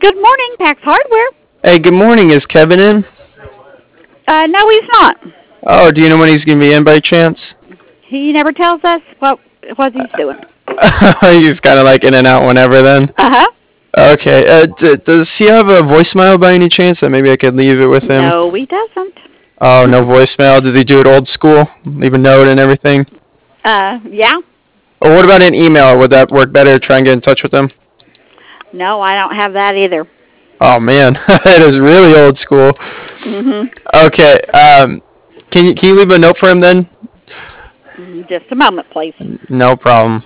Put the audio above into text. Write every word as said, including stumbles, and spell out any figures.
Good morning, Pax Hardware. Hey, good morning. Is Kevin in? Uh, no, he's not. Oh, do you know when he's gonna be in by chance? He never tells us what what he's doing. He's kind of like in and out whenever then. Uh huh. Okay. Uh, d- does he have a voicemail by any chance that maybe I could leave it with him? No, he doesn't. Oh, no voicemail. Did he do it old school? Leave a note and everything? Uh, yeah. Or what about an email? Would that work better? Try and get in touch with him? No, I don't have that either. Oh man, it is really old school. Mhm. Okay. Um, can you can you leave a note for him then? Mm, Just a moment, please. No problem.